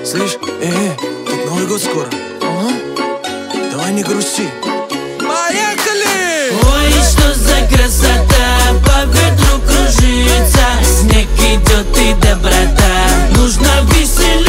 Слышь, тут Новый год скоро. Давай не грусти. Поехали! Ой, что за красота, по ветру кружится, снег идет и доброта. Нужно веселиться.